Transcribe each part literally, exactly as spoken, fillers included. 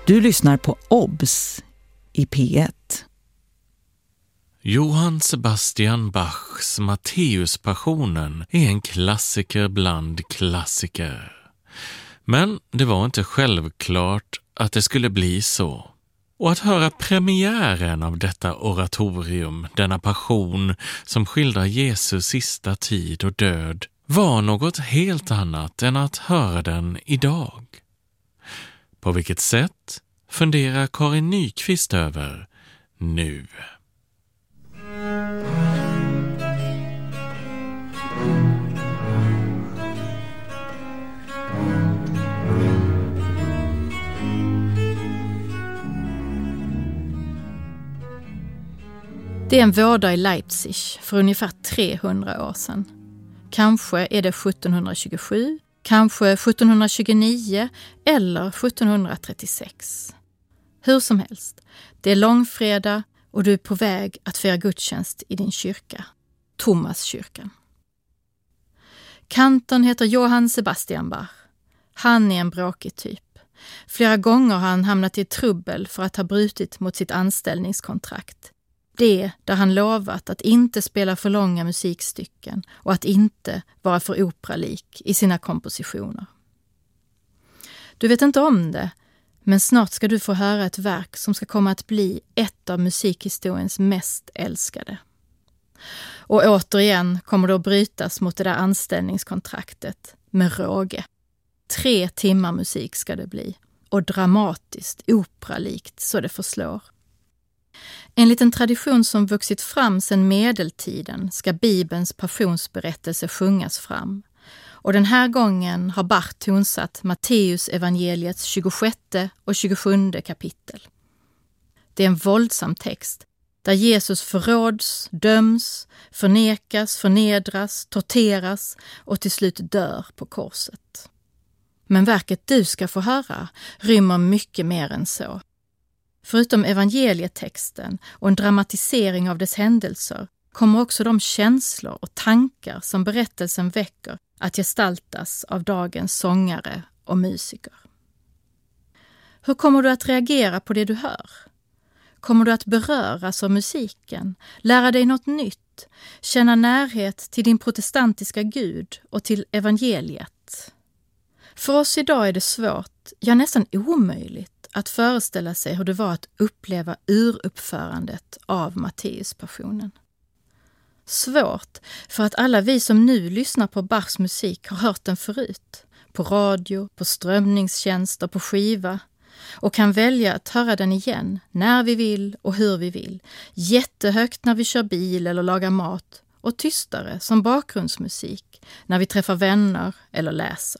Du lyssnar på Obs i P ett. Johann Sebastian Bachs Matteuspassionen är en klassiker bland klassiker. Men det var inte självklart att det skulle bli så. Och att höra premiären av detta oratorium, denna passion som skildrar Jesus sista tid och död, var något helt annat än att höra den idag. På vilket sätt funderar Karin Nyqvist över nu. Det är en vårdag i Leipzig för ungefär trehundra år sedan. Kanske är det sjuttonhundratjugosju, kanske sjuttonhundratjugonio eller sjuttonhundratrettiosex. Hur som helst, det är långfredag och du är på väg att fira gudstjänst i din kyrka, Thomaskyrkan. Kantorn heter Johann Sebastian Bach. Han är en bråkig typ. Flera gånger har han hamnat i trubbel för att ha brutit mot sitt anställningskontrakt. Det där han lovat att inte spela för långa musikstycken och att inte vara för operalik i sina kompositioner. Du vet inte om det, men snart ska du få höra ett verk som ska komma att bli ett av musikhistoriens mest älskade. Och återigen kommer det att brytas mot det där anställningskontraktet med råge. Tre timmar musik ska det bli, och dramatiskt, operalikt så det förslår. Enligt en tradition som vuxit fram sedan medeltiden ska Bibelns passionsberättelse sjungas fram. Och den här gången har Bach tonsatt Matteus evangeliets tjugosjätte och tjugosjunde kapitel. Det är en våldsam text där Jesus förråds, döms, förnekas, förnedras, torteras och till slut dör på korset. Men verket du ska få höra rymmer mycket mer än så. Förutom evangelietexten och en dramatisering av dess händelser kommer också de känslor och tankar som berättelsen väcker att gestaltas av dagens sångare och musiker. Hur kommer du att reagera på det du hör? Kommer du att beröras av musiken, lära dig något nytt, känna närhet till din protestantiska Gud och till evangeliet? För oss idag är det svårt, ja nästan omöjligt, att föreställa sig hur det var att uppleva uruppförandet av Matteuspassionen. Svårt för att alla vi som nu lyssnar på Bachs musik har hört den förut, på radio, på strömningstjänster, på skiva, och kan välja att höra den igen när vi vill och hur vi vill, jättehögt när vi kör bil eller lagar mat och tystare som bakgrundsmusik när vi träffar vänner eller läser.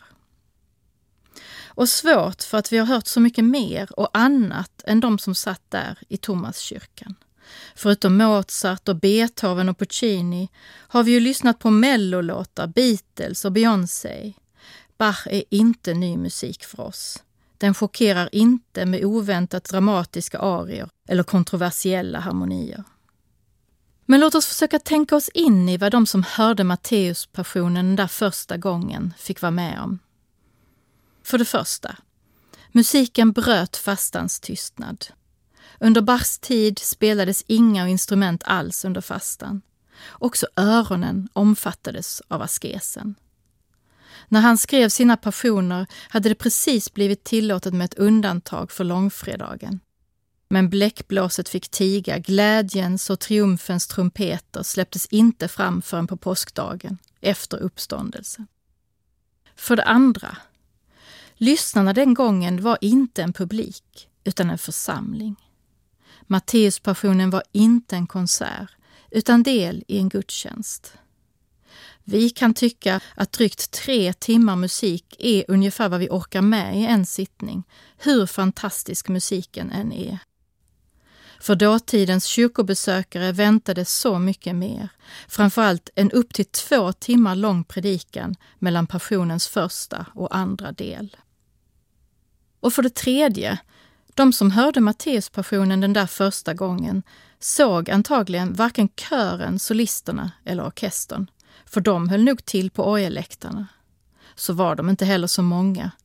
Och svårt för att vi har hört så mycket mer och annat än de som satt där i Thomaskyrkan. Förutom Mozart och Beethoven och Puccini har vi ju lyssnat på mellolåtar, Beatles och Beyoncé. Bach är inte ny musik för oss. Den chockerar inte med oväntat dramatiska arior eller kontroversiella harmonier. Men låt oss försöka tänka oss in i vad de som hörde Matteuspassionen den där första gången fick vara med om. För det första, musiken bröt fastans tystnad. Under Bachs tid spelades inga instrument alls under fastan. Också öronen omfattades av askesen. När han skrev sina passioner hade det precis blivit tillåtet med ett undantag för långfredagen. Men bläckblåset fick tiga, glädjens och triumfens trumpeter släpptes inte fram förrän på påskdagen, efter uppståndelsen. För det andra, lyssnarna den gången var inte en publik, utan en församling. Matteuspassionen var inte en konsert, utan del i en gudstjänst. Vi kan tycka att drygt tre timmar musik är ungefär vad vi orkar med i en sittning, hur fantastisk musiken än är. För dåtidens kyrkobesökare väntade så mycket mer, framförallt en upp till två timmar lång predikan mellan passionens första och andra del. Och för det tredje, de som hörde Matteuspassionen den där första gången såg antagligen varken kören, solisterna eller orkestern, för de höll nog till på orgelläktarna. Så var de inte heller så många.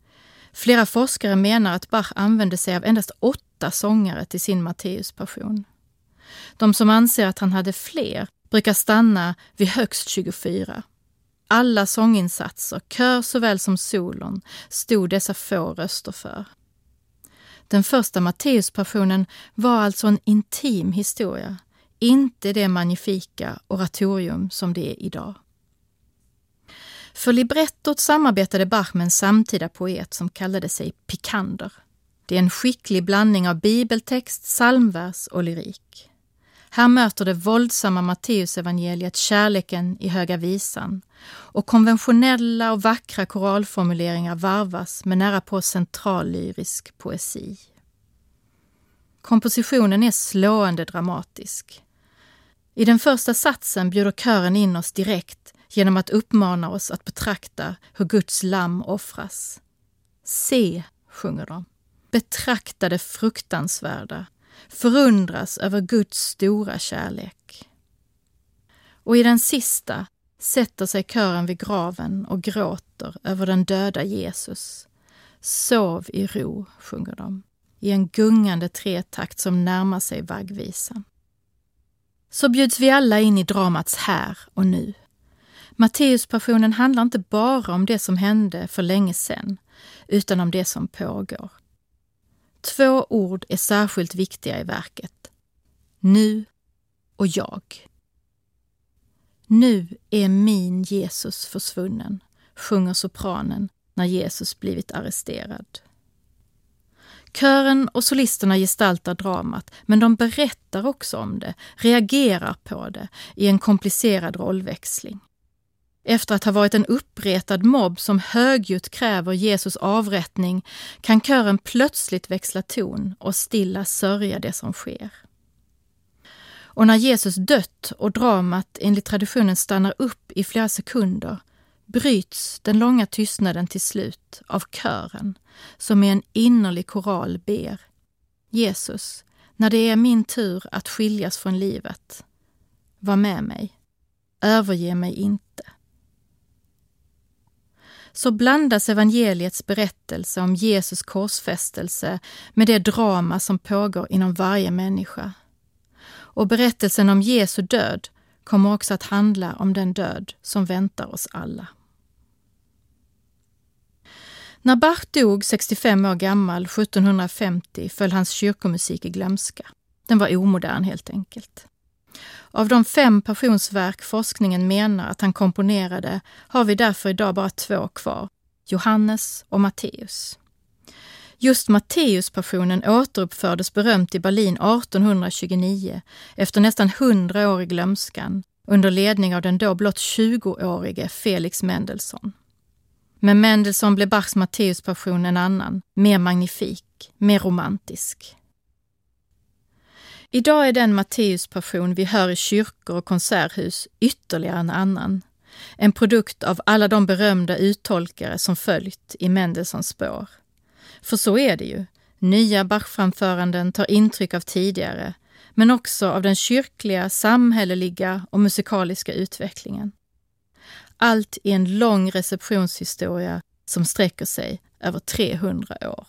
Flera forskare menar att Bach använde sig av endast åtta sångare till sin Matteuspassion. De som anser att han hade fler brukar stanna vid högst tjugofyra. Alla sånginsatser, kör såväl som solon, stod dessa få röster för. Den första Matteuspassionen var alltså en intim historia, inte det magnifika oratorium som det är idag. För librettot samarbetade Bach med en samtida poet som kallade sig Picander. Det är en skicklig blandning av bibeltext, psalmvers och lyrik. Här möter det våldsamma Matteusevangeliet kärleken i Höga visan och konventionella och vackra koralformuleringar varvas med nära på centrallyrisk poesi. Kompositionen är slående dramatisk. I den första satsen bjuder kören in oss direkt genom att uppmana oss att betrakta hur Guds lamm offras. Se, sjunger de. Betrakta det fruktansvärda. Förundras över Guds stora kärlek. Och i den sista sätter sig kören vid graven och gråter över den döda Jesus. Sov i ro, sjunger de, i en gungande tretakt som närmar sig vaggvisan. Så bjuds vi alla in i dramats här och nu. Matteuspassionen handlar inte bara om det som hände för länge sedan, utan om det som pågår. Två ord är särskilt viktiga i verket. Nu och jag. Nu är min Jesus försvunnen, sjunger sopranen när Jesus blivit arresterad. Kören och solisterna gestaltar dramat, men de berättar också om det, reagerar på det i en komplicerad rollväxling. Efter att ha varit en uppretad mobb som högljutt kräver Jesus avrättning kan kören plötsligt växla ton och stilla sörja det som sker. Och när Jesus dött och dramat enligt traditionen stannar upp i flera sekunder bryts den långa tystnaden till slut av kören som i en innerlig koral ber: Jesus, när det är min tur att skiljas från livet, var med mig, överge mig inte. Så blandas evangeliets berättelse om Jesus korsfästelse med det drama som pågår inom varje människa. Och berättelsen om Jesu död kommer också att handla om den död som väntar oss alla. När Bach dog sextiofem år gammal sjuttonhundrafemtio föll hans kyrkomusik i glömska. Den var omodern helt enkelt. Av de fem passionsverk forskningen menar att han komponerade har vi därför idag bara två kvar, Johannes och Matteus. Just Matteuspassionen återuppfördes berömt i Berlin artonhundratjugonio efter nästan hundra år i glömskan under ledning av den då blott tjugoårige Felix Mendelssohn. Men Mendelssohn blev Bachs Matteuspassion en annan, mer magnifik, mer romantisk. Idag är den Matteuspassion vi hör i kyrkor och konserthus ytterligare en annan. En produkt av alla de berömda uttolkare som följt i Mendelssohns spår. För så är det ju. Nya Bach-framföranden tar intryck av tidigare, men också av den kyrkliga, samhälleliga och musikaliska utvecklingen. Allt i en lång receptionshistoria som sträcker sig över trehundra år.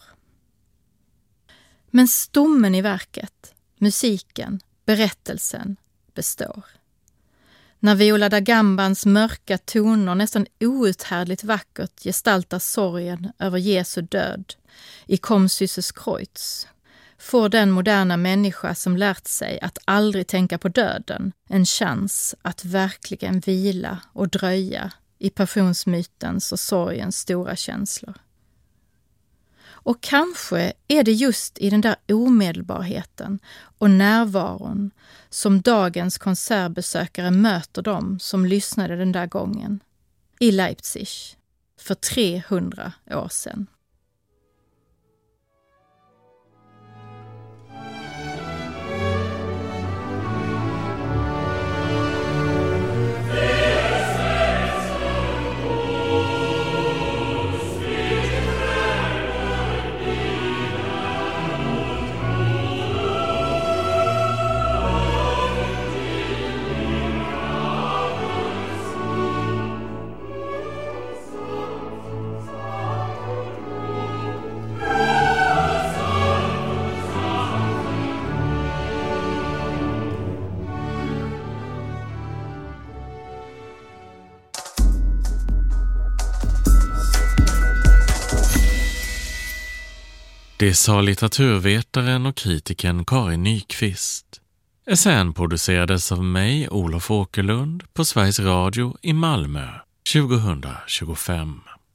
Men stommen i verket, musiken, berättelsen består. När Viola da Gambans mörka toner nästan outhärdligt vackert gestaltar sorgen över Jesu död i Komm süßes Kreuz, får den moderna människa som lärt sig att aldrig tänka på döden en chans att verkligen vila och dröja i passionsmytens och sorgens stora känslor. Och kanske är det just i den där omedelbarheten och närvaron som dagens konsertbesökare möter dem som lyssnade den där gången i Leipzig för trehundra år sedan. Det sa litteraturvetaren och kritikern Karin Nyqvist. Essän producerades av mig, Olof Åkerlund, på Sveriges Radio i Malmö tjugohundratjugofem.